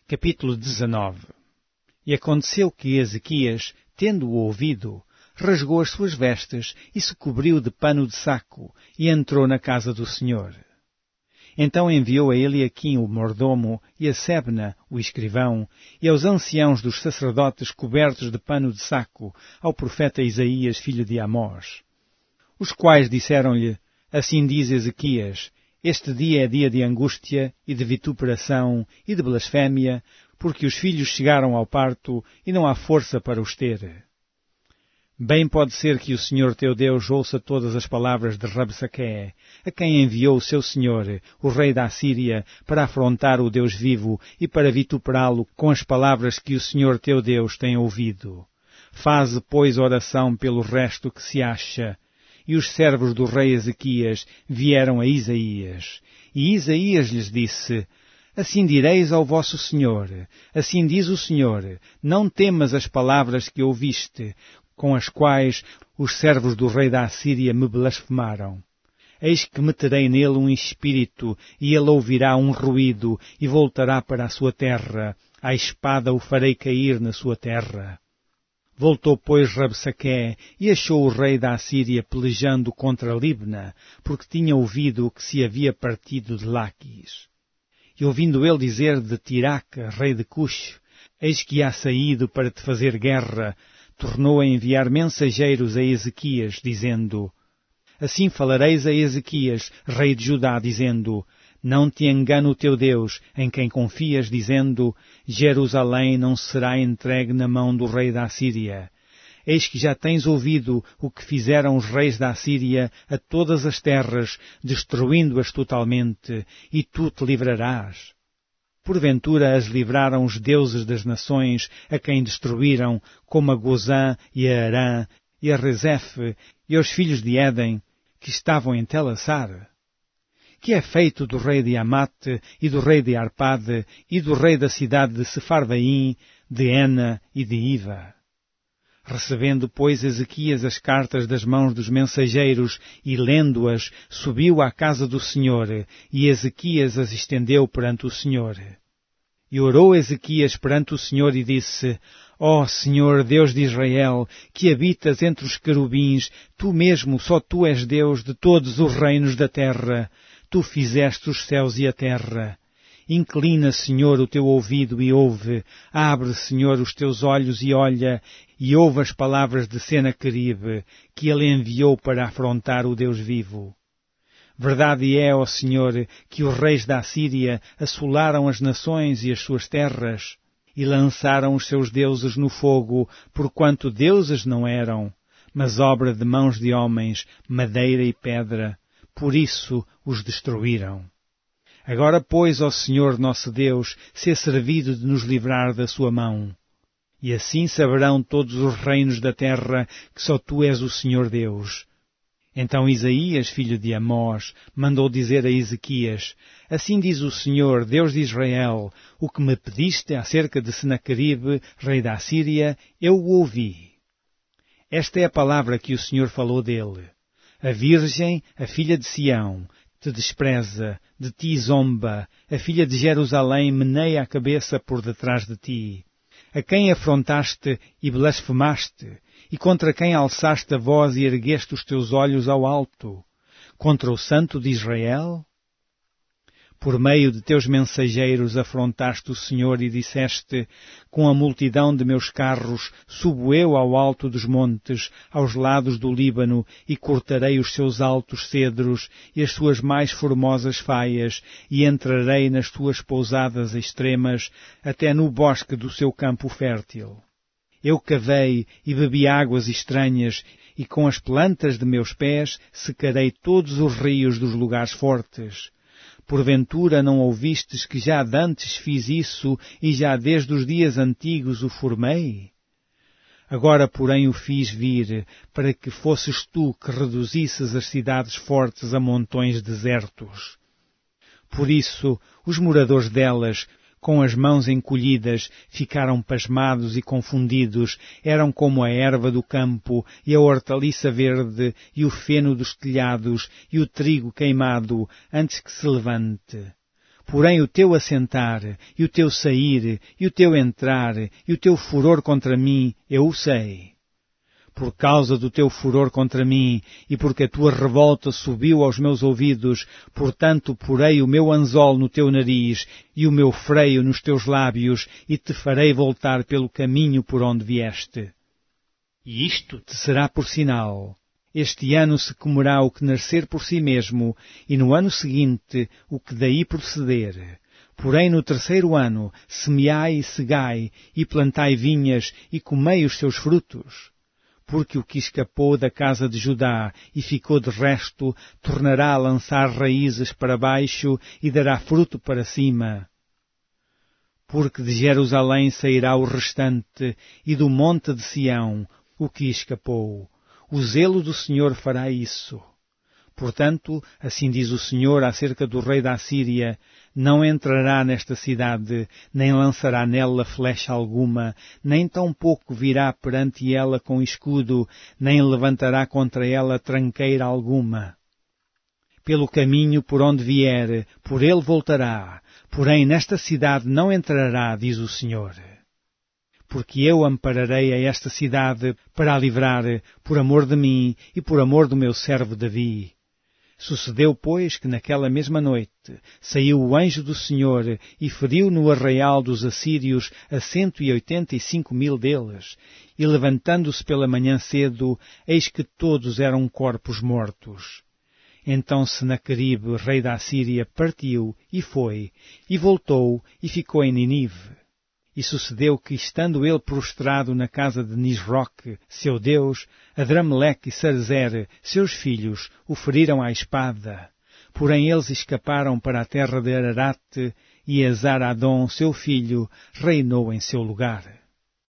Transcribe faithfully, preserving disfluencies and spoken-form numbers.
Capítulo dezenove. E aconteceu que Ezequias, tendo-o ouvido, rasgou as suas vestes e se cobriu de pano de saco e entrou na casa do Senhor. Então enviou a Eliaquim o mordomo e a Sebna, o escrivão, e aos anciãos dos sacerdotes cobertos de pano de saco, ao profeta Isaías, filho de Amós. Os quais disseram-lhe, assim diz Ezequias, este dia é dia de angústia e de vituperação e de blasfémia, porque os filhos chegaram ao parto e não há força para os ter. Bem pode ser que o Senhor teu Deus ouça todas as palavras de Rabsaque, a quem enviou o seu Senhor, o rei da Assíria, para afrontar o Deus vivo e para vituperá-lo com as palavras que o Senhor teu Deus tem ouvido. Faze, pois, oração pelo resto que se acha. E os servos do rei Ezequias vieram a Isaías. E Isaías lhes disse, assim direis ao vosso Senhor, assim diz o Senhor, não temas as palavras que ouviste, com as quais os servos do rei da Assíria me blasfemaram. Eis que meterei nele um espírito, e ele ouvirá um ruído, e voltará para a sua terra. A espada o farei cair na sua terra. Voltou, pois, Rabsaque, e achou o rei da Assíria pelejando contra Libna, porque tinha ouvido que se havia partido de Laquis. E ouvindo ele dizer de Tiraque, rei de Cush, eis que há saído para te fazer guerra, tornou a enviar mensageiros a Ezequias, dizendo, assim falareis a Ezequias, rei de Judá, dizendo, não te engane o teu Deus, em quem confias, dizendo, Jerusalém não será entregue na mão do rei da Assíria. Eis que já tens ouvido o que fizeram os reis da Assíria a todas as terras, destruindo-as totalmente, e tu te livrarás. Porventura as livraram os deuses das nações, a quem destruíram, como a Gozã e a Arã, e a Rezefe, e aos filhos de Éden, que estavam em Telassar? Que é feito do rei de Amate, e do rei de Arpade, e do rei da cidade de Sefarvaim, de Ena e de Iva? Recebendo, pois, Ezequias as cartas das mãos dos mensageiros, e lendo-as, subiu à casa do Senhor, e Ezequias as estendeu perante o Senhor. E orou Ezequias perante o Senhor e disse, ó oh, Senhor, Deus de Israel, que habitas entre os querubins, tu mesmo, só tu és Deus de todos os reinos da terra. Tu fizeste os céus e a terra. Inclina, Senhor, o teu ouvido e ouve. Abre, Senhor, os teus olhos e olha, e ouve as palavras de Senaqueribe, que ele enviou para afrontar o Deus vivo. Verdade é, ó Senhor, que os reis da Assíria assolaram as nações e as suas terras, e lançaram os seus deuses no fogo, porquanto deuses não eram, mas obra de mãos de homens, madeira e pedra. Por isso os destruíram. Agora, pois, ó Senhor nosso Deus, se é servido de nos livrar da sua mão. E assim saberão todos os reinos da terra que só tu és o Senhor Deus. Então Isaías, filho de Amós, mandou dizer a Ezequias, assim diz o Senhor, Deus de Israel, o que me pediste acerca de Senaqueribe, rei da Assíria, eu o ouvi. Esta é a palavra que o Senhor falou dele. A virgem, a filha de Sião, te despreza, de ti zomba, a filha de Jerusalém meneia a cabeça por detrás de ti. A quem afrontaste e blasfemaste, e contra quem alçaste a voz e ergueste os teus olhos ao alto? Contra o Santo de Israel? Por meio de teus mensageiros afrontaste o Senhor e disseste, com a multidão de meus carros subo eu ao alto dos montes, aos lados do Líbano, e cortarei os seus altos cedros e as suas mais formosas faias, e entrarei nas suas pousadas extremas, até no bosque do seu campo fértil. Eu cavei e bebi águas estranhas, e com as plantas de meus pés secarei todos os rios dos lugares fortes. Porventura não ouvistes que já dantes fiz isso e já desde os dias antigos o formei? Agora, porém, o fiz vir, para que fosses tu que reduzisses as cidades fortes a montões desertos. Por isso, os moradores delas, com as mãos encolhidas, ficaram pasmados e confundidos, eram como a erva do campo, e a hortaliça verde, e o feno dos telhados, e o trigo queimado, antes que se levante. porém o teu assentar, e o teu sair, e o teu entrar, e o teu furor contra mim, eu o sei. Por causa do teu furor contra mim, e porque a tua revolta subiu aos meus ouvidos, portanto porei o meu anzol no teu nariz, e o meu freio nos teus lábios, e te farei voltar pelo caminho por onde vieste. E isto te será por sinal. Este ano se comerá o que nascer por si mesmo, e no ano seguinte o que daí proceder. Porém no terceiro ano semeai e segai, e plantai vinhas, e comei os seus frutos. Porque o que escapou da casa de Judá e ficou de resto, tornará a lançar raízes para baixo e dará fruto para cima. Porque de Jerusalém sairá o restante, e do monte de Sião, o que escapou. O zelo do Senhor fará isso. Portanto, assim diz o Senhor acerca do rei da Assíria, não entrará nesta cidade, nem lançará nela flecha alguma, nem tampouco virá perante ela com escudo, nem levantará contra ela tranqueira alguma. Pelo caminho por onde vier, por ele voltará, porém nesta cidade não entrará, diz o Senhor. Porque eu ampararei a esta cidade para a livrar, por amor de mim e por amor do meu servo Davi. Sucedeu, pois, que naquela mesma noite saiu o anjo do Senhor e feriu no arraial dos assírios a cento e oitenta e cinco mil deles, e levantando-se pela manhã cedo, eis que todos eram corpos mortos. Então Senaqueribe, rei da Assíria, partiu e foi, e voltou e ficou em Ninive. E sucedeu que, estando ele prostrado na casa de Nisroque, seu Deus, Adrameleque e Sarezer, seus filhos, o feriram à espada. Porém eles escaparam para a terra de Ararate, e Esar-Adom, seu filho, reinou em seu lugar.